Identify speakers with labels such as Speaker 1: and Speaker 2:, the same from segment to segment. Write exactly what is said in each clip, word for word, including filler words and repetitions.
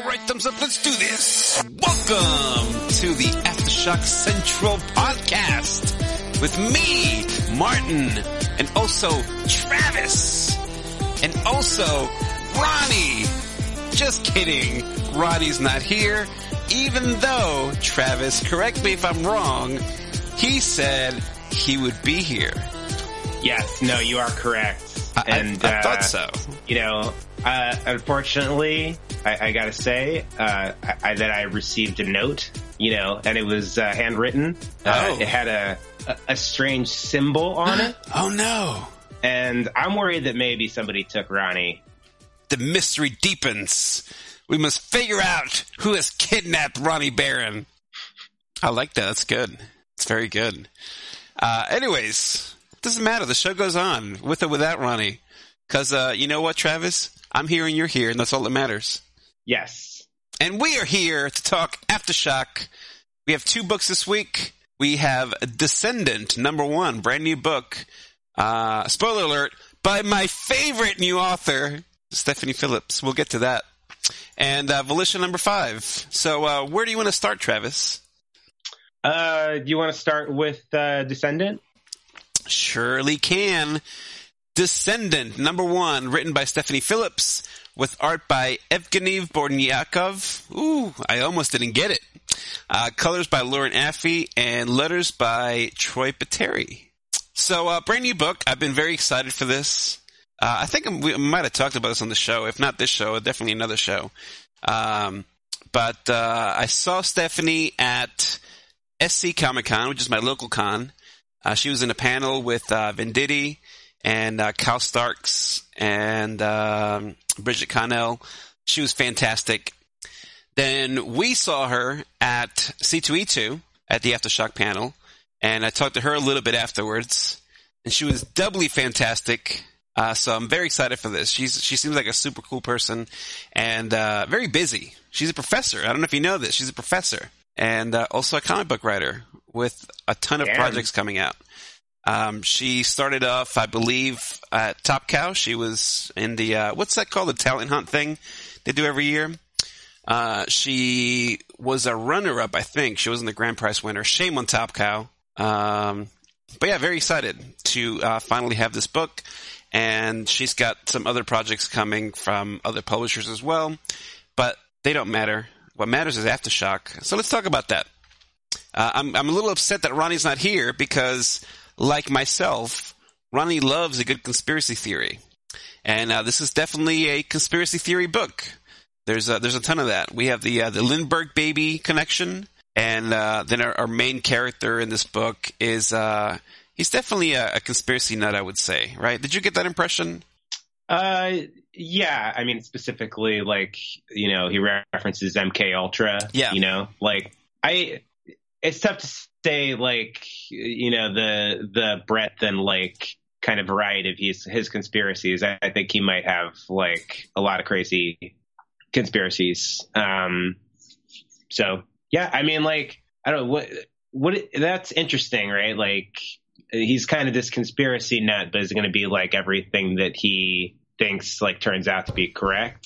Speaker 1: All right, thumbs up. Let's do this. Welcome to the Aftershock Central podcast with me, Martin, and also Travis, and also Ronnie. Just kidding. Ronnie's not here, even though, Travis, correct me if I'm wrong, he said he would be here.
Speaker 2: Yes, no, you are correct.
Speaker 1: I,
Speaker 2: and
Speaker 1: I, I
Speaker 2: uh,
Speaker 1: thought so.
Speaker 2: You know, uh, unfortunately, I, I gotta say uh, I, that I received a note, you know, and it was uh, handwritten. Uh,
Speaker 1: Oh.
Speaker 2: It had a, a, a strange symbol on it.
Speaker 1: Oh, no.
Speaker 2: And I'm worried that maybe somebody took Ronnie.
Speaker 1: The mystery deepens. We must figure out who has kidnapped Ronnie Barron. I like that. That's good. It's very good. Uh, anyways, it doesn't matter. The show goes on with or without Ronnie. Because, uh, you know what, Travis? I'm here and you're here, and that's all that matters.
Speaker 2: Yes.
Speaker 1: And we are here to talk Aftershock. We have two books this week. We have Descendant, number one, brand new book. Uh, spoiler alert, by my favorite new author, Stephanie Phillips. We'll get to that. And uh, Volition number five. So uh, where do you want to start, Travis?
Speaker 2: Uh, do you want to start with uh, Descendant?
Speaker 1: Surely can. Descendant, number one, written by Stephanie Phillips, with art by Evgeny Bornyakov. Ooh, I almost didn't get it. Uh, colors by Lauren Affey, and letters by Troy Peteri. So, uh, brand new book. I've been very excited for this. Uh, I think we might have talked about this on the show. If not this show, definitely another show. Um, but uh, I saw Stephanie at S C Comic Con, which is my local con. Uh, she was in a panel with uh, Venditti and uh, Cal Starks and um, Bridget Connell. She was fantastic. Then we saw her at C two E two at the Aftershock panel, and I talked to her a little bit afterwards, and she was doubly fantastic. Uh, so I'm very excited for this. She's she seems like a super cool person and uh, very busy. She's a professor. I don't know if you know this. She's a professor and uh, also a comic book writer with a ton of
Speaker 2: Damn.
Speaker 1: projects coming out. Um, she started off, I believe, at Top Cow. She was in the, uh, what's that called? The talent hunt thing they do every year. Uh, she was a runner-up, I think. She wasn't the grand prize winner. Shame on Top Cow. Um, but yeah, very excited to, uh, finally have this book. And she's got some other projects coming from other publishers as well. But they don't matter. What matters is Aftershock. So let's talk about that. Uh, I'm, I'm a little upset that Ronnie's not here because, like myself, Ronnie loves a good conspiracy theory. And uh, this is definitely a conspiracy theory book. There's a, there's a ton of that. We have the uh, the Lindbergh baby connection, and uh, then our, our main character in this book is uh, he's definitely a, a conspiracy nut, I would say. Right? Did you get that impression?
Speaker 2: Uh, yeah. I mean, specifically, like, you know, he references M K Ultra.
Speaker 1: Yeah.
Speaker 2: You know, like I. It's tough to say, like, you know, the the breadth and, like, kind of variety of his, his conspiracies. I, I think he might have, like, a lot of crazy conspiracies. Um, so, yeah, I mean, like, I don't know, what, what, that's interesting, right? Like, he's kind of this conspiracy nut, but is going to be, like, everything that he thinks, like, turns out to be correct.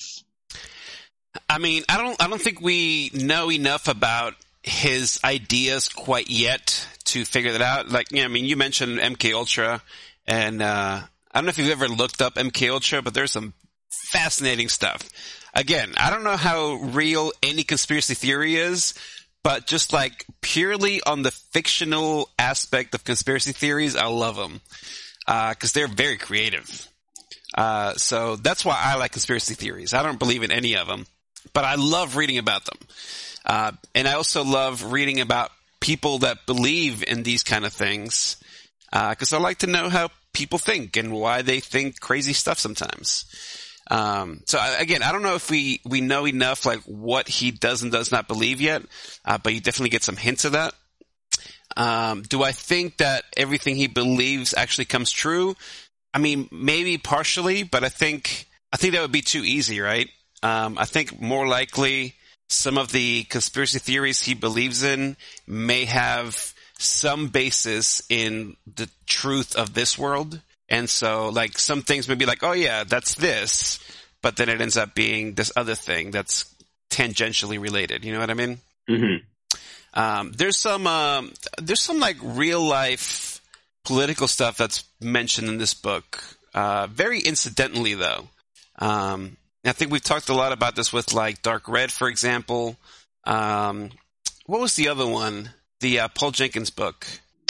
Speaker 1: I mean, I don't, I don't think we know enough about his ideas quite yet to figure that out. Like, yeah, I mean, you mentioned M K Ultra, and uh, I don't know if you've ever looked up M K Ultra, but there's some fascinating stuff. Again, I don't know how real any conspiracy theory is, but just like purely on the fictional aspect of conspiracy theories, I love them because uh, they're very creative. Uh, so that's why I like conspiracy theories. I don't believe in any of them, but I love reading about them. Uh, and I also love reading about people that believe in these kind of things, because uh, I like to know how people think and why they think crazy stuff sometimes. Um, so I, again, I don't know if we, we know enough, like what he does and does not believe yet, uh, but you definitely get some hints of that. Um, do I think that everything he believes actually comes true? I mean, maybe partially, but I think I think that would be too easy, right? Um, I think more likely some of the conspiracy theories he believes in may have some basis in the truth of this world. And so, like, some things may be like, oh, yeah, that's this. But then it ends up being this other thing that's tangentially related. You know what I mean?
Speaker 2: Mm-hmm.
Speaker 1: Um, there's some, um, there's some like real life political stuff that's mentioned in this book. Uh, very incidentally though. Um, I think we've talked a lot about this with like Dark Red, for example. Um, what was the other one? The uh, Paul Jenkins book.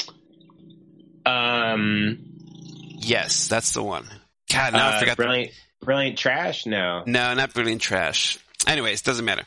Speaker 2: Um,
Speaker 1: yes, that's the one. God, now
Speaker 2: uh,
Speaker 1: I forgot.
Speaker 2: Brilliant, the... Brilliant Trash? No.
Speaker 1: No, not Brilliant Trash. Anyways, doesn't matter.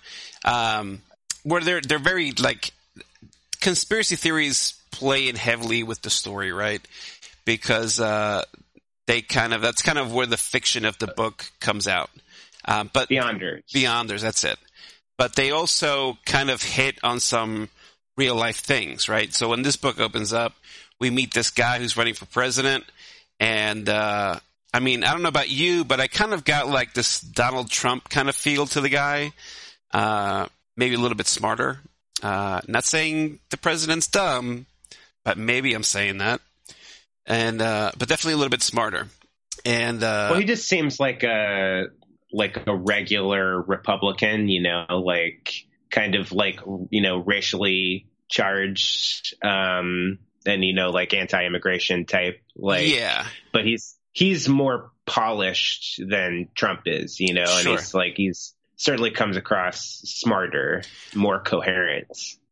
Speaker 1: Um, where they're, they're very like, conspiracy theories play in heavily with the story, right? Because, uh, they kind of, that's kind of where the fiction of the book comes out. Um, but
Speaker 2: Beyonders.
Speaker 1: Beyonders, that's it. But they also kind of hit on some real life things, right? So when this book opens up, we meet this guy who's running for president. And, uh, I mean, I don't know about you, but I kind of got like this Donald Trump kind of feel to the guy. Uh, maybe a little bit smarter. Uh, not saying the president's dumb, but maybe I'm saying that. And, uh, but definitely a little bit smarter. And, uh,
Speaker 2: well, he just seems like a, like a regular Republican, you know, like kind of like, you know, racially charged, um, and, you know, like anti-immigration type, like,
Speaker 1: yeah,
Speaker 2: but he's, he's more polished than Trump is, you know, and
Speaker 1: sure.
Speaker 2: he's like, he's certainly comes across smarter, more coherent.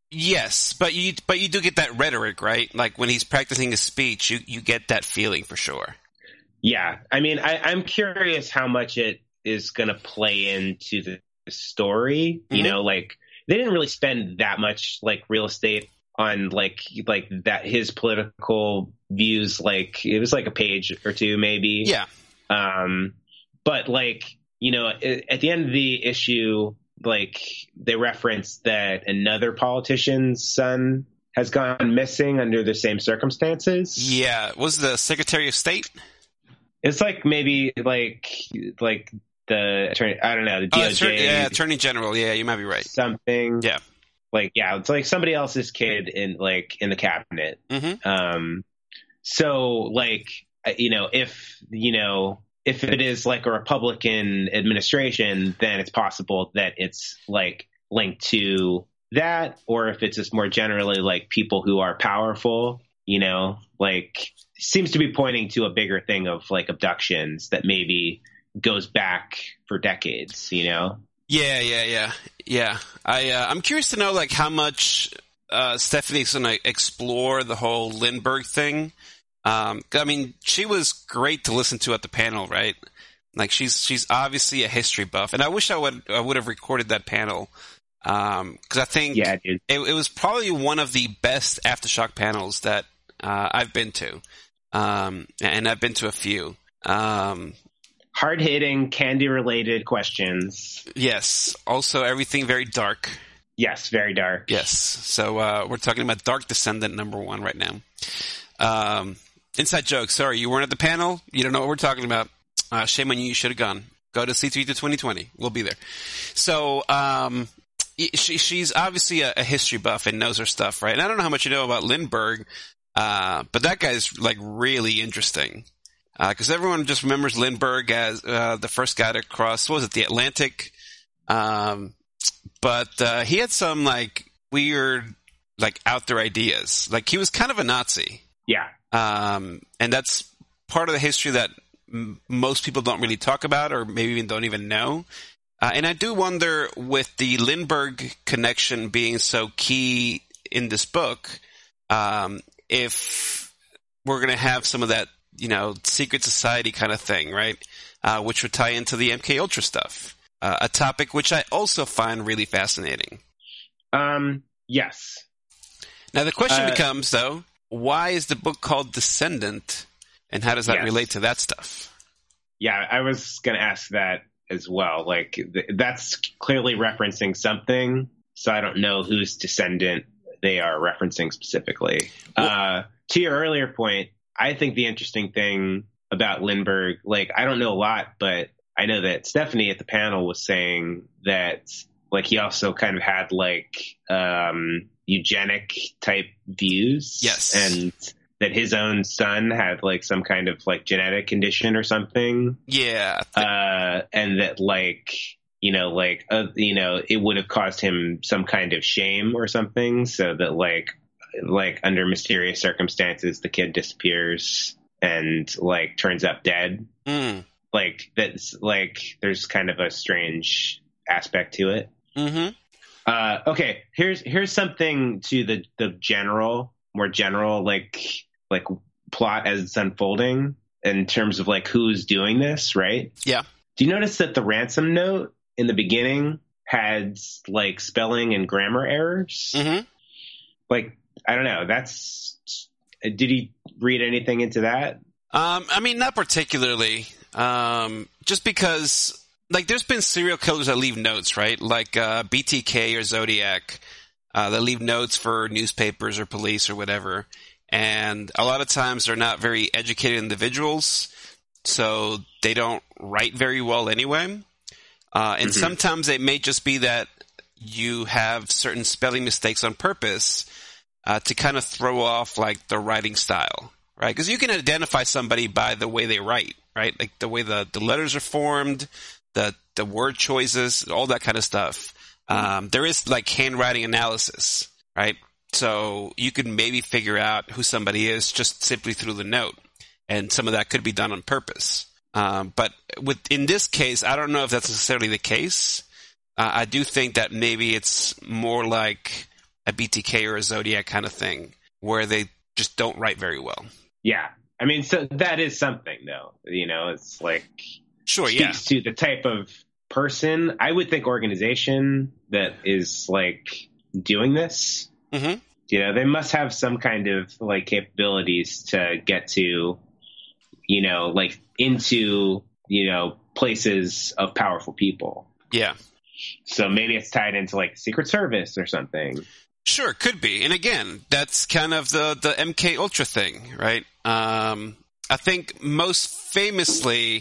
Speaker 1: Yes, but you but you do get that rhetoric, right? Like when he's practicing a speech, you, you get that feeling for sure.
Speaker 2: Yeah. I mean, I, I'm curious how much it is going to play into the story. Mm-hmm. You know, like they didn't really spend that much like real estate on like like that his political views. Like it was like a page or two, maybe.
Speaker 1: Yeah.
Speaker 2: Um, but like, you know, at the end of the issue, like they reference that another politician's son has gone missing under the same circumstances.
Speaker 1: Yeah. Was the Secretary of State?
Speaker 2: It's like maybe like like the attorney, I don't know, the D O J.
Speaker 1: Oh, attorney, yeah, Attorney General. Yeah, you might be right.
Speaker 2: Something.
Speaker 1: Yeah.
Speaker 2: Like, yeah, it's like somebody else's kid in like in the cabinet.
Speaker 1: Mm-hmm.
Speaker 2: Um, so like, you know, if, you know, if it is like a Republican administration, then it's possible that it's like linked to that, or if it's just more generally like people who are powerful, you know, like seems to be pointing to a bigger thing of like abductions that maybe goes back for decades, you know?
Speaker 1: Yeah, yeah, yeah, yeah. I uh, I'm curious to know like how much uh, Stephanie's going to explore the whole Lindbergh thing. Um, I mean, she was great to listen to at the panel, right? Like she's she's obviously a history buff, and I wish I would I would have recorded that panel because um, I think
Speaker 2: yeah, dude.
Speaker 1: It, it was probably one of the best Aftershock panels that uh, I've been to, um, and I've been to a few. Um,
Speaker 2: Hard hitting, candy related questions.
Speaker 1: Yes. Also, everything very dark.
Speaker 2: Yes, very dark.
Speaker 1: Yes. So uh, we're talking about Dark Descendant number one right now. Um, inside joke. Sorry, you weren't at the panel. You don't know what we're talking about. Uh, shame on you. You should have gone. Go to C three to twenty twenty. We'll be there. So um, she, she's obviously a, a history buff and knows her stuff, right? And I don't know how much you know about Lindbergh, uh, but that guy's like really interesting. Because uh, everyone just remembers Lindbergh as uh, the first guy to cross, what was it, the Atlantic? Um, but uh, he had some like weird, like out there ideas. Like he was kind of a Nazi.
Speaker 2: Yeah.
Speaker 1: Um, and that's part of the history that m- most people don't really talk about, or maybe even don't even know. Uh, and I do wonder, with the Lindbergh connection being so key in this book, um, if we're going to have some of that, you know, secret society kind of thing, right? Uh, which would tie into the M K Ultra stuff, uh, a topic which I also find really fascinating.
Speaker 2: Um, yes.
Speaker 1: Now the question
Speaker 2: uh,
Speaker 1: becomes, though, why is the book called Descendant, and how does that
Speaker 2: yes.
Speaker 1: relate to that stuff?
Speaker 2: Yeah, I was going to ask that as well. Like, th- that's clearly referencing something, so I don't know whose descendant they are referencing specifically. Well, uh, to your earlier point, I think the interesting thing about Lindbergh, like, I don't know a lot, but I know that Stephanie at the panel was saying that, like, he also kind of had, like, um, eugenic type views.
Speaker 1: Yes.
Speaker 2: And that his own son had, like, some kind of, like, genetic condition or something.
Speaker 1: Yeah.
Speaker 2: Uh, and that, like, you know, like, uh, you know, it would have caused him some kind of shame or something, so that like, like under mysterious circumstances, the kid disappears and like turns up dead.
Speaker 1: Mm.
Speaker 2: Like that's like there's kind of a strange aspect to it.
Speaker 1: Mm-hmm.
Speaker 2: Uh, okay, here's here's something to the the general, more general like like plot as it's unfolding in terms of like who's doing this, right?
Speaker 1: Yeah.
Speaker 2: Do you notice that the ransom note in the beginning had like spelling and grammar errors?
Speaker 1: Mm-hmm.
Speaker 2: Like, I don't know. That's did he read anything into that?
Speaker 1: Um, I mean, not particularly. Um, just because, like, there's been serial killers that leave notes, right? Like uh, B T K or Zodiac, uh, that leave notes for newspapers or police or whatever. And a lot of times they're not very educated individuals, so they don't write very well anyway. Uh, and mm-hmm. sometimes it may just be that you have certain spelling mistakes on purpose uh, to kind of throw off, like, the writing style, right? Because you can identify somebody by the way they write, right? Like the way the, the letters are formed, the, the word choices, all that kind of stuff. Um, there is, like, handwriting analysis, right? So you can maybe figure out who somebody is just simply through the note. And some of that could be done on purpose. Um, but with in this case, I don't know if that's necessarily the case. Uh, I do think that maybe it's more like a B T K or a Zodiac kind of thing, where they just don't write very well.
Speaker 2: Yeah. I mean, so that is something, though. You know, it's like...
Speaker 1: Sure,
Speaker 2: speaks
Speaker 1: yeah.
Speaker 2: to the type of person, I would think, organization that is, like, doing this.
Speaker 1: Mm-hmm.
Speaker 2: You know, they must have some kind of like capabilities to get to, you know, like into, you know, places of powerful people.
Speaker 1: Yeah.
Speaker 2: So maybe it's tied into like the Secret Service or something.
Speaker 1: Sure, could be. And again, that's kind of the, the M K Ultra thing, right? Um, I think most famously,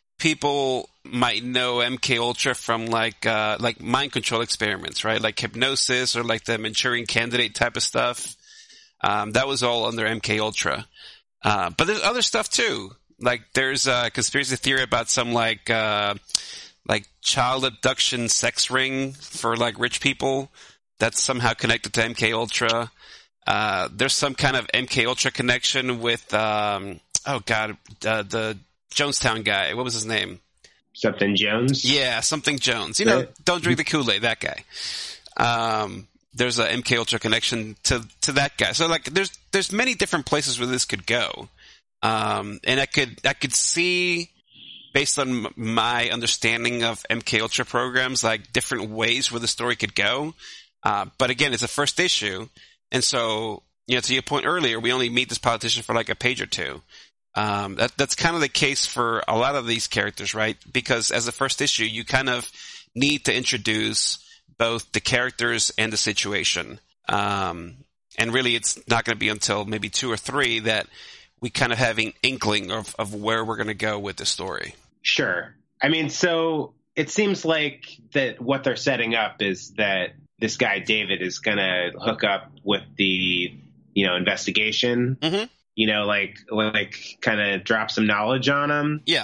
Speaker 1: people might know M K Ultra from like uh, like mind control experiments, right? Like hypnosis or like the Manchurian Candidate type of stuff. Um, that was all under M K Ultra. Uh, but there's other stuff too. Like there's a conspiracy theory about some like uh, like child abduction sex ring for like rich people that's somehow connected to M K Ultra. Uh, there's some kind of M K Ultra connection with um, oh god uh, the Jonestown guy. What was his name?
Speaker 2: Something Jones?
Speaker 1: Yeah, something Jones. You know, right. Don't drink the Kool-Aid, that guy. Um, there's a M K Ultra connection to, to that guy. So like there's there's many different places where this could go. Um, and I could I could see, based on my understanding of M K Ultra programs, like different ways where the story could go. Uh, but again, it's a first issue. And so, you know, to your point earlier, we only meet this politician for like a page or two. Um, that, that's kind of the case for a lot of these characters, right? Because as a first issue, you kind of need to introduce both the characters and the situation. Um, and really, it's not going to be until maybe two or three that we kind of have an inkling of, of where we're going to go with the story.
Speaker 2: Sure. I mean, so it seems like that what they're setting up is that this guy, David, is going to hook up with the, you know, investigation.
Speaker 1: Mm-hmm.
Speaker 2: You know, like, like kind of drop some knowledge on him.
Speaker 1: Yeah.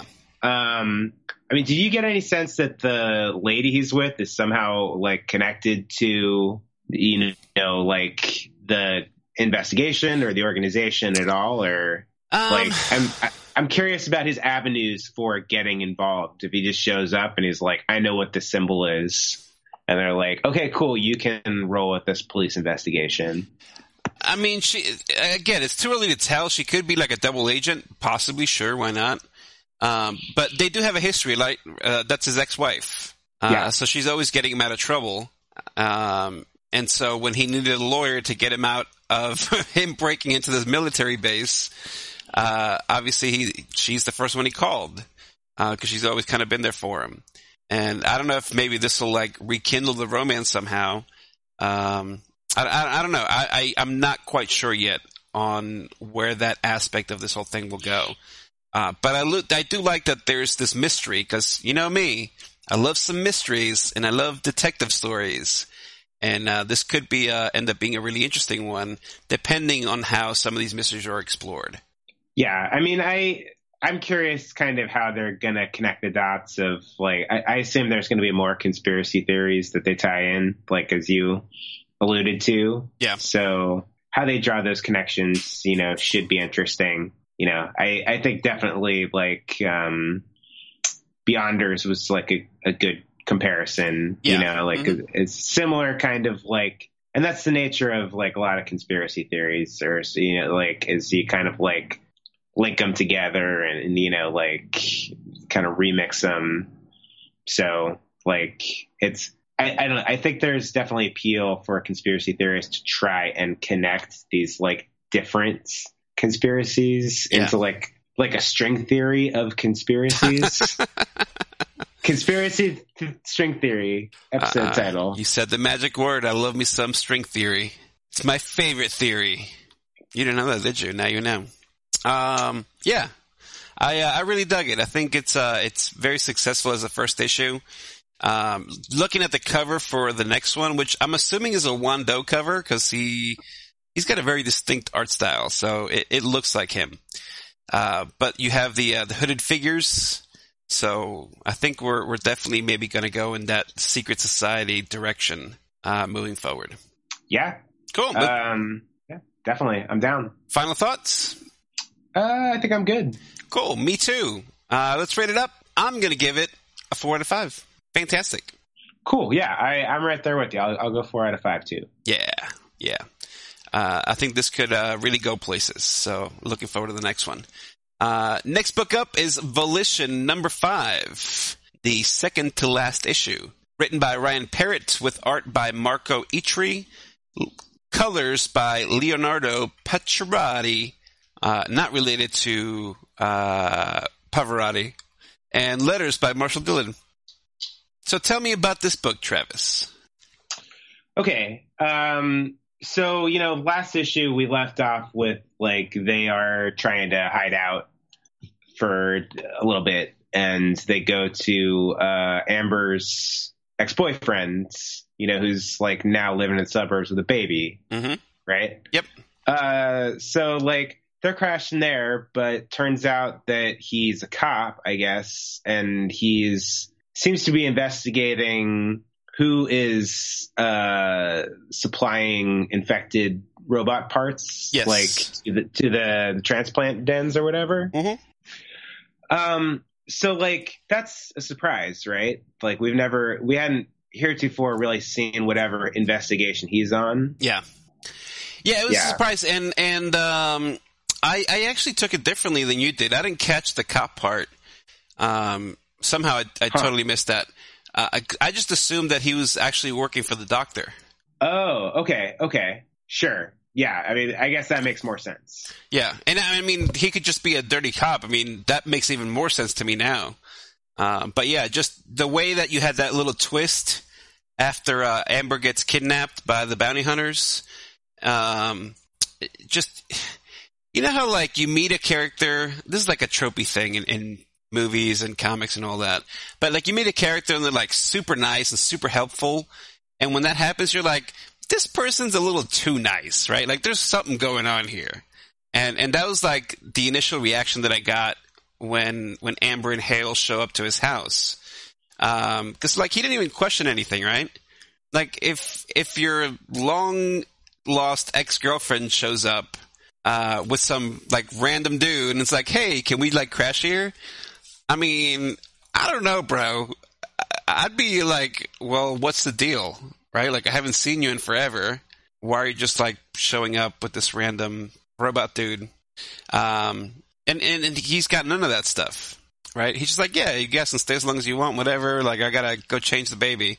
Speaker 2: Um, I mean, did you get any sense that the lady he's with is somehow like connected to, you know, like the investigation or the organization at all? Or
Speaker 1: um,
Speaker 2: like, I'm, I'm curious about his avenues for getting involved. If he just shows up and he's like, I know what this symbol is. And they're like, okay, cool. You can roll with this police investigation.
Speaker 1: I mean, she again, it's too early to tell. She could be like a double agent, possibly. Sure, why not? Um, but they do have a history. Like uh, that's his ex-wife, uh, yeah. So she's always getting him out of trouble. Um, and so when he needed a lawyer to get him out of him breaking into this military base, uh, obviously he she's the first one he called because uh, she's always kind of been there for him. And I don't know if maybe this will like rekindle the romance somehow. Um, I, I, I don't know. I, I, I'm not quite sure yet on where that aspect of this whole thing will go. Uh, but I, lo- I do like that there's this mystery because, you know me, I love some mysteries and I love detective stories. And uh, this could be uh, end up being a really interesting one depending on how some of these mysteries are explored.
Speaker 2: Yeah, I mean, I I'm curious kind of how they're going to connect the dots of like, I, I assume there's going to be more conspiracy theories that they tie in, like as you alluded to.
Speaker 1: Yeah.
Speaker 2: So how they draw those connections, you know, should be interesting. You know, I, I think definitely like um, Beyonders was like a, a good comparison,
Speaker 1: yeah.
Speaker 2: you know, like
Speaker 1: mm-hmm.
Speaker 2: it's similar kind of like, and that's the nature of like a lot of conspiracy theories or, you know, like is you kind of like link them together and, and you know, like kind of remix them. So like it's, I, I don't know. I think there's definitely appeal for conspiracy theorists to try and connect these like different conspiracies
Speaker 1: yeah.
Speaker 2: into like like a string theory of conspiracies. Conspiracy th- string theory episode
Speaker 1: uh,
Speaker 2: title.
Speaker 1: You said the magic word. I love me some string theory. It's my favorite theory. You didn't know that, did you? Now you know. Um, yeah, I uh, I really dug it. I think it's uh it's very successful as a first issue. Um, looking at the cover for the next one, which I'm assuming is a Wando cover because he he's got a very distinct art style, so it, it looks like him. Uh, but you have the uh, the hooded figures, so I think we're we're definitely maybe going to go in that secret society direction uh, moving forward.
Speaker 2: Yeah,
Speaker 1: cool.
Speaker 2: Um, yeah, definitely. I'm down.
Speaker 1: Final thoughts?
Speaker 2: Uh, I think I'm good.
Speaker 1: Cool. Me too. Uh, let's rate it up. I'm going to give it a four out of five. Fantastic.
Speaker 2: Cool. Yeah, I, I'm right there with you. I'll, I'll go four out of five too.
Speaker 1: Yeah, yeah. Uh, I think this could uh, really go places. So looking forward to the next one. Uh, next book up is Volition number five, the second to last issue. Written by Ryan Parrott with art by Marco Itri, colors by Leonardo Pacioretty, uh, not related to uh, Pavarotti, and letters by Marshall Dillon. So tell me about this book, Travis.
Speaker 2: Okay. Um, so, you know, last issue we left off with, like, they are trying to hide out for a little bit, and they go to uh, Amber's ex-boyfriend, you know, who's, like, now living in the suburbs with a baby,
Speaker 1: mm-hmm.
Speaker 2: right?
Speaker 1: Yep.
Speaker 2: Uh, so, like, they're crashing there, but turns out that he's a cop, I guess, and he's seems to be investigating who is uh, supplying infected robot parts,
Speaker 1: yes.
Speaker 2: like to the, to the, the transplant dens or whatever.
Speaker 1: Mm-hmm.
Speaker 2: Um, so, like, that's a surprise, right? Like, we've never, we hadn't heretofore really seen whatever investigation he's on.
Speaker 1: Yeah. Yeah, it was
Speaker 2: yeah.
Speaker 1: a surprise, and and um, I I actually took it differently than you did. I didn't catch the cop part. Um. Somehow I, I huh. totally missed that. Uh, I, I just assumed that he was actually working for the doctor.
Speaker 2: Oh, okay, okay, sure. Yeah, I mean, I guess that makes more sense.
Speaker 1: Yeah, and I mean, he could just be a dirty cop. I mean, that makes even more sense to me now. Uh, but yeah, just the way that you had that little twist after uh, Amber gets kidnapped by the bounty hunters. Um, just, you know how, like, you meet a character, this is like a tropey thing in, in movies and comics and all that. But like you meet a character and they're like super nice and super helpful. And when that happens, you're like, this person's a little too nice, right? Like there's something going on here. And, and that was like the initial reaction that I got when, when Amber and Hale show up to his house. Um, cause like he didn't even question anything, right? Like if, if your long lost ex-girlfriend shows up, uh, with some like random dude and it's like, hey, can we like crash here? I mean, I don't know, bro. I'd be like, well, what's the deal, right? Like, I haven't seen you in forever. Why are you just, like, showing up with this random robot dude? Um, and, and, and he's got none of that stuff, right? He's just like, yeah, you guys can stay as long as you want, whatever. Like, I gotta go change the baby.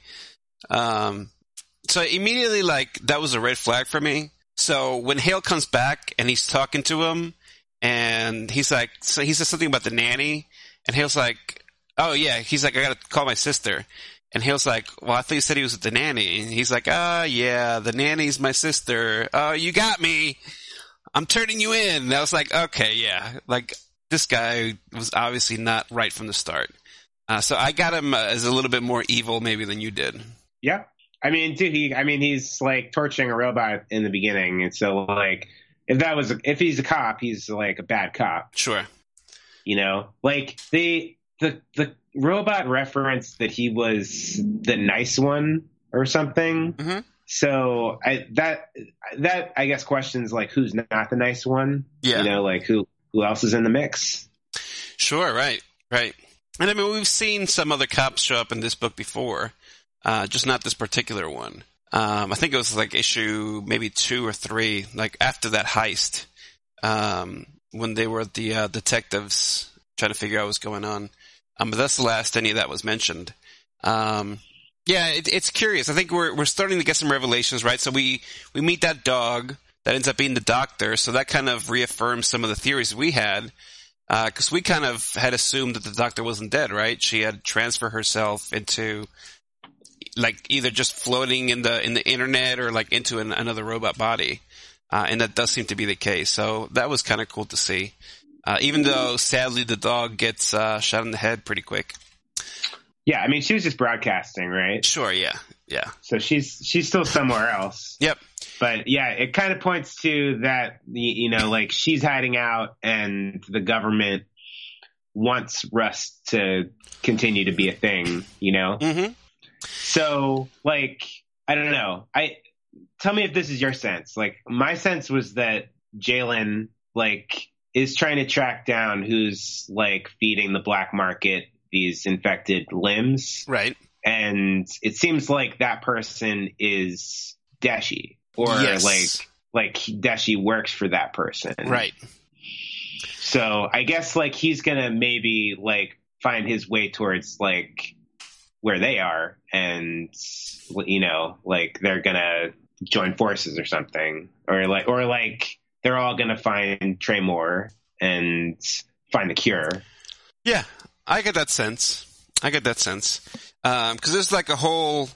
Speaker 1: Um, so immediately, like, that was a red flag for me. So when Hale comes back and he's talking to him, and he's like, so he says something about the nanny. And Hale's like, oh, yeah. He's like, I got to call my sister. And Hale's like, well, I thought you said he was with the nanny. And he's like, ah, oh, yeah, the nanny's my sister. Oh, you got me. I'm turning you in. And I was like, okay, yeah. Like, this guy was obviously not right from the start. Uh, so I got him uh, as a little bit more evil maybe than you did.
Speaker 2: Yeah. I mean, dude, he, I mean, he's like torturing a robot in the beginning. And so, like, if that was, if he's a cop, he's like a bad cop.
Speaker 1: Sure.
Speaker 2: You know, like the the the robot referenced that he was the nice one or something.
Speaker 1: Mm-hmm.
Speaker 2: So I that that I guess questions like who's not the nice one.
Speaker 1: Yeah.
Speaker 2: You know, like who who else is in the mix?
Speaker 1: Sure. Right. Right. And I mean, we've seen some other cops show up in this book before, uh, just not this particular one. Um, I think it was like issue maybe two or three, like after that heist, um, when they were the uh, detectives trying to figure out what's going on. Um, but that's the last any of that was mentioned. Um, yeah, it, it's curious. I think we're we're starting to get some revelations, right? So we we meet that dog that ends up being the doctor, so that kind of reaffirms some of the theories we had. Because uh, we kind of had assumed that the doctor wasn't dead, right? She had transferred herself into, like, either just floating in the in the internet or like into an, another robot body, uh, and that does seem to be the case. So that was kind of cool to see. Uh, even though, sadly, the dog gets uh, shot in the head pretty quick.
Speaker 2: Yeah, I mean, she was just broadcasting, right?
Speaker 1: Sure, yeah, yeah.
Speaker 2: So she's she's still somewhere else.
Speaker 1: Yep.
Speaker 2: But yeah, it kind of points to that, you know, like she's hiding out and the government wants Rust to continue to be a thing, you know?
Speaker 1: Mm-hmm.
Speaker 2: So, like, I don't know. I tell me if this is your sense. Like, my sense was that Jalen, like, is trying to track down who's, like, feeding the black market these infected limbs.
Speaker 1: Right.
Speaker 2: And it seems like that person is Deshi. Or
Speaker 1: yes.
Speaker 2: like, like Deshi works for that person.
Speaker 1: Right.
Speaker 2: So I guess like he's going to maybe like find his way towards like where they are and, you know, like they're going to join forces or something. Or like, or like they're all going to find Tremor and find the cure.
Speaker 1: Yeah, I get that sense. I get that sense. Um, 'cause there's like a whole...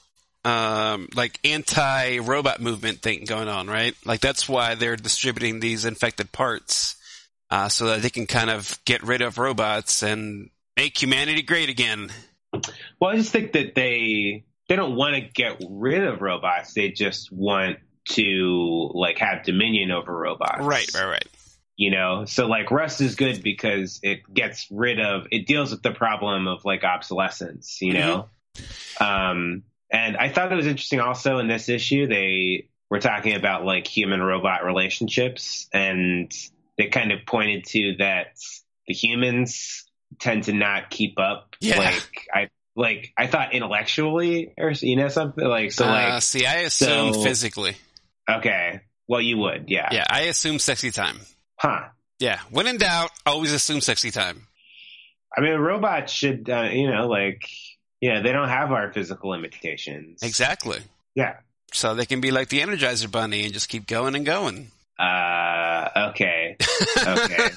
Speaker 1: Um, like anti-robot movement thing going on, right? Like that's why they're distributing these infected parts, uh, so that they can kind of get rid of robots and make humanity great again.
Speaker 2: Well, I just think that they they don't want to get rid of robots. They just want to like have dominion over robots.
Speaker 1: Right, right, right.
Speaker 2: You know, so like Rust is good because it gets rid of, it deals with the problem of like obsolescence, you know? Mm-hmm. Um, And I thought it was interesting also in this issue, they were talking about like human robot relationships, and they kind of pointed to that the humans tend to not keep up.
Speaker 1: Yeah.
Speaker 2: Like I like I thought intellectually or, you know, something like, so like,
Speaker 1: uh, see, I assume
Speaker 2: so,
Speaker 1: physically.
Speaker 2: Okay. Well, you would. Yeah.
Speaker 1: Yeah. I assume sexy time.
Speaker 2: Huh.
Speaker 1: Yeah. When in doubt, always assume sexy time.
Speaker 2: I mean, robots should, uh, you know, like, yeah, they don't have our physical limitations.
Speaker 1: Exactly.
Speaker 2: Yeah.
Speaker 1: So they can be like the Energizer Bunny and just keep going and going.
Speaker 2: Uh, okay. Okay.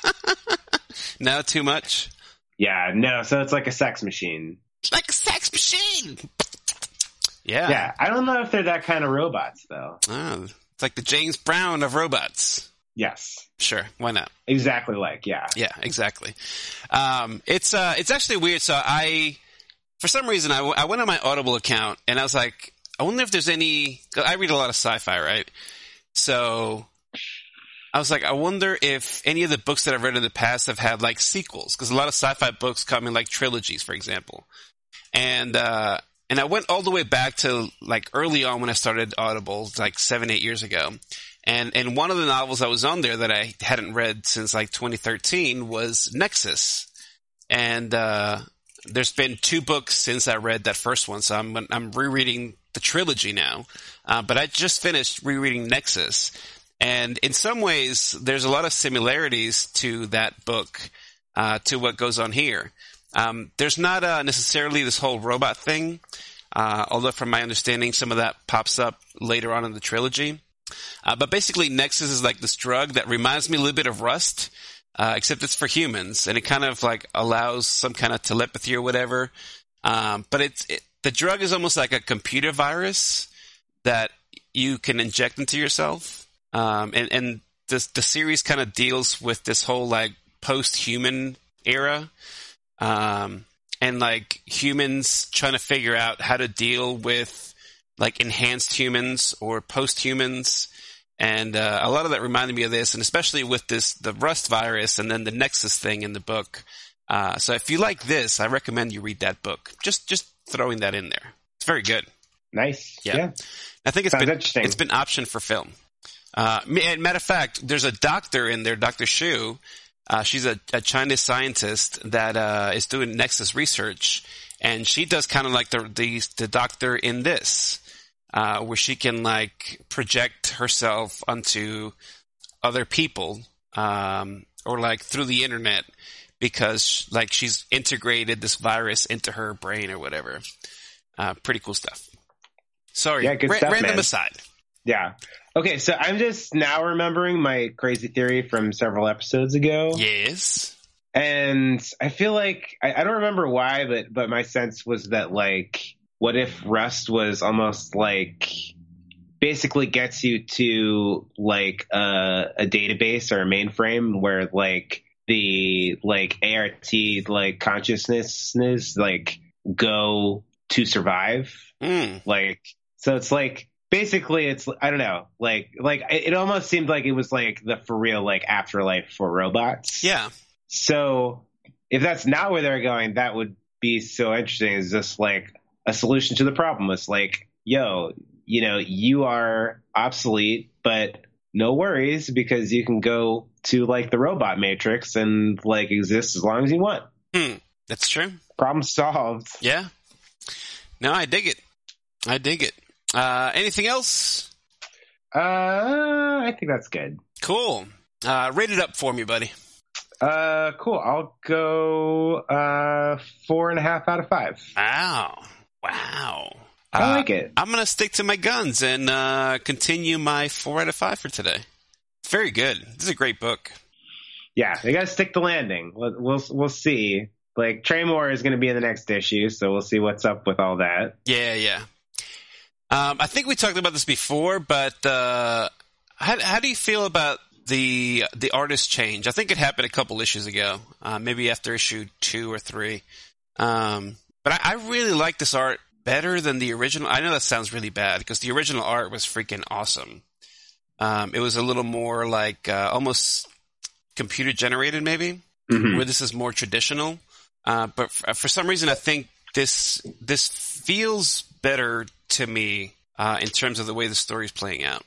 Speaker 1: No, too much?
Speaker 2: Yeah, no, so it's like a sex machine.
Speaker 1: It's like a sex machine! Yeah.
Speaker 2: Yeah, I don't know if they're that kind of robots, though.
Speaker 1: Oh, it's like the James Brown of robots.
Speaker 2: Yes.
Speaker 1: Sure, why not?
Speaker 2: Exactly like, yeah.
Speaker 1: Yeah, exactly. Um, it's, uh, it's actually weird. So I... For some reason, I, w- I went on my Audible account, and I was like, I wonder if there's any... I read a lot of sci-fi, right? So I was like, I wonder if any of the books that I've read in the past have had, like, sequels. Because a lot of sci-fi books come in, like, trilogies, for example. And uh, and I went all the way back to, like, early on when I started Audible, like, seven, eight years ago. And, and one of the novels that was on there that I hadn't read since, like, twenty thirteen was Nexus. And... uh There's been two books since I read that first one, so I'm I'm rereading the trilogy now. Uh, but I just finished rereading Nexus, and in some ways, there's a lot of similarities to that book, uh, to what goes on here. Um, there's not uh, necessarily this whole robot thing, uh, although from my understanding, some of that pops up later on in the trilogy. Uh, but basically, Nexus is like this drug that reminds me a little bit of Rust. Uh, except it's for humans, and it kind of like allows some kind of telepathy or whatever. Um, but it's it, the drug is almost like a computer virus that you can inject into yourself. Um, and and this, the series kind of deals with this whole like post-human era, um, and like humans trying to figure out how to deal with like enhanced humans or post-humans. And uh, a lot of that reminded me of this, and especially with this, the Rust virus and then the Nexus thing in the book. Uh, so if you like this, I recommend you read that book. Just just throwing that in there. It's very good.
Speaker 2: Nice.
Speaker 1: Yeah.
Speaker 2: yeah.
Speaker 1: I think it's
Speaker 2: Sounds
Speaker 1: been
Speaker 2: interesting.
Speaker 1: it's been optioned for film. Uh, matter of fact, there's a doctor in there, Doctor Xu. Uh, she's a, a Chinese scientist that uh, is doing Nexus research, and she does kind of like the, the the doctor in this, uh, where she can like project herself onto other people, um, or like through the internet, because like she's integrated this virus into her brain or whatever. Uh, pretty cool stuff. Sorry,
Speaker 2: Yeah, good
Speaker 1: ra-
Speaker 2: stuff,
Speaker 1: random
Speaker 2: man.
Speaker 1: aside.
Speaker 2: Yeah. Okay, so I'm just now remembering my crazy theory from several episodes ago.
Speaker 1: Yes.
Speaker 2: And I feel like I, I don't remember why, but but my sense was that like, what if Rust was almost like basically gets you to like a, a database or a mainframe where like the like A R T like consciousnesses like go to survive.
Speaker 1: Mm.
Speaker 2: Like so, it's like. Basically, it's, I don't know, like, like it almost seemed like it was like the for real, like afterlife for robots.
Speaker 1: Yeah.
Speaker 2: So if that's not where they're going, that would be so interesting. It's just like a solution to the problem. It's like, yo, you know, you are obsolete, but no worries because you can go to like the robot matrix and like exist as long as you want.
Speaker 1: Hmm. That's true.
Speaker 2: Problem solved.
Speaker 1: Yeah. No, I dig it. I dig it. Uh, anything else?
Speaker 2: Uh, I think that's good.
Speaker 1: Cool. Uh, rate it up for me, buddy.
Speaker 2: Uh, cool. I'll go uh four and a half out of five.
Speaker 1: Wow. Wow.
Speaker 2: I
Speaker 1: Uh,
Speaker 2: like it.
Speaker 1: I'm going to stick to my guns and uh, continue my four out of five for today. Very good. This is a great book.
Speaker 2: Yeah, they got to stick the landing. We'll, we'll we'll see. Like Tremor is going to be in the next issue, so we'll see what's up with all that.
Speaker 1: Yeah, yeah. Um, I think we talked about this before, but uh, how, how do you feel about the the artist change? I think it happened a couple issues ago, uh, maybe after issue two or three. Um, but I, I really like this art better than the original. I know that sounds really bad because the original art was freaking awesome. Um, it was a little more like uh, almost computer generated, maybe,
Speaker 2: Mm-hmm.
Speaker 1: where this is more traditional. Uh, but f- for some reason, I think this this feels better to me uh, in terms of the way the story's playing out.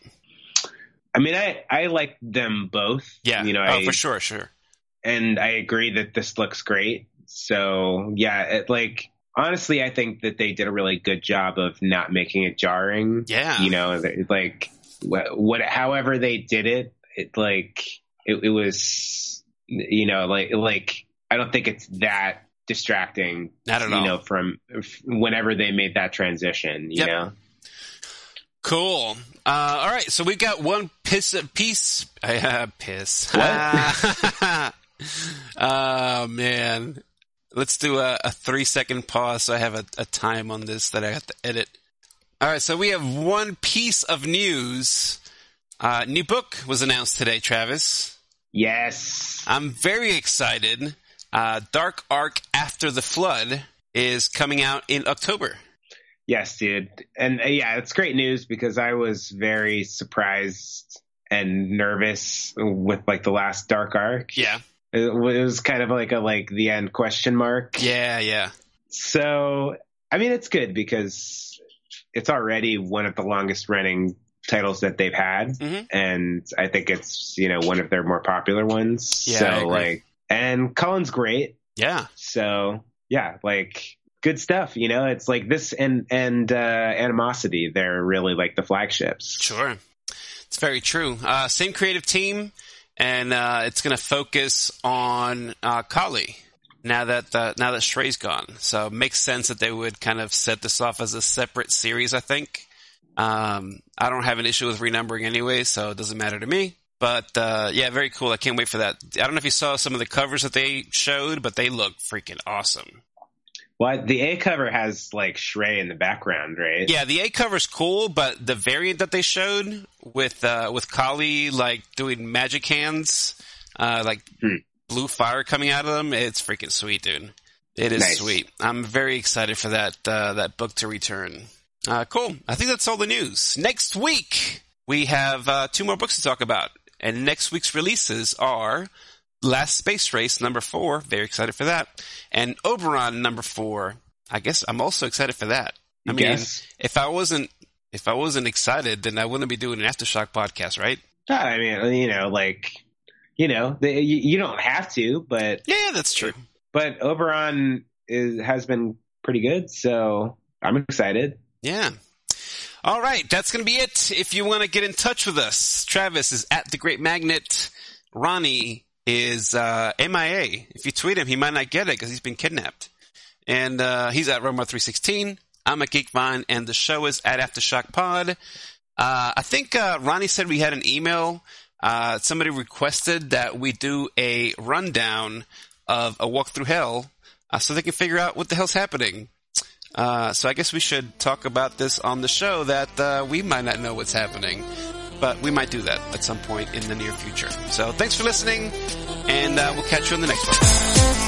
Speaker 2: I mean, I I like them both.
Speaker 1: Yeah,
Speaker 2: you know,
Speaker 1: oh,
Speaker 2: I,
Speaker 1: for sure, sure.
Speaker 2: and I agree that this looks great. So yeah, it, like honestly, I think that they did a really good job of not making it jarring.
Speaker 1: Yeah,
Speaker 2: you know, like what, what however they did it, it like it, it was, you know, like like I don't think it's that distracting.
Speaker 1: Not at
Speaker 2: you
Speaker 1: all.
Speaker 2: know, from whenever they made that transition. You
Speaker 1: Yep.
Speaker 2: know.
Speaker 1: Cool. Uh, all right, so we've got one piss, piece. Uh, piss.
Speaker 2: What?
Speaker 1: Oh, man. Let's do a, a three-second pause so I have a, a time on this that I have to edit. All right, so we have one piece of news. Uh, new book was announced today, Travis.
Speaker 2: Yes.
Speaker 1: I'm very excited. Uh, Dark Ark After the Flood is coming out in October.
Speaker 2: Yes, dude. And uh, yeah, it's great news because I was very surprised and nervous with like the last Dark Arc.
Speaker 1: Yeah.
Speaker 2: It, it was kind of like a like the end question mark.
Speaker 1: Yeah, yeah.
Speaker 2: So, I mean, it's good because it's already one of the longest running titles that they've had.
Speaker 1: Mhm.
Speaker 2: And I think it's, you know, one of their more popular ones.
Speaker 1: Yeah,
Speaker 2: so
Speaker 1: I agree.
Speaker 2: like, and Cullen's great.
Speaker 1: Yeah.
Speaker 2: So yeah, like good stuff, you know, it's like this and, and, uh, Animosity. They're really like the flagships.
Speaker 1: Sure. It's very true. Uh, same creative team, and uh, it's going to focus on uh, Kali now that uh, now that Shrey's gone. So it makes sense that they would kind of set this off as a separate series, I think. Um, I don't have an issue with renumbering anyway, so it doesn't matter to me. But, uh, yeah, very cool. I can't wait for that. I don't know if you saw some of the covers that they showed, but they look freaking awesome.
Speaker 2: Well, the A cover has like Shrey in the background, right?
Speaker 1: Yeah, the A cover's cool, but the variant that they showed with uh, with Kali like doing magic hands, uh, like
Speaker 2: Hmm.
Speaker 1: blue fire coming out of them, it's freaking sweet, dude. It is
Speaker 2: Nice.
Speaker 1: sweet. I'm very excited for that uh, that book to return. Uh, cool. I think that's all the news. Next week, we have uh, two more books to talk about. And next week's releases are Last Space Race, number four. Very excited for that. And Oberon, number four. I guess I'm also excited for that. I mean,
Speaker 2: Yes.
Speaker 1: if I wasn't if I wasn't excited, then I wouldn't be doing an Aftershock podcast, right?
Speaker 2: I mean, you know, like, you know, the, you, you don't have to, but
Speaker 1: Yeah, that's true.
Speaker 2: but Oberon is, has been pretty good, so I'm excited.
Speaker 1: Yeah. All right, that's going to be it. If you want to get in touch with us, Travis is at The Great Magnet. Ronnie is uh, M I A. If you tweet him, he might not get it because he's been kidnapped. And uh, he's at Romar three sixteen. I'm at Geekvine, and the show is at Aftershock Pod. Uh, I think uh, Ronnie said we had an email. Uh, somebody requested that we do a rundown of A Walk Through Hell uh, so they can figure out what the hell's happening. Uh, so I guess we should talk about this on the show that uh, we might not know what's happening, but we might do that at some point in the near future. So thanks for listening, and uh, we'll catch you on the next one.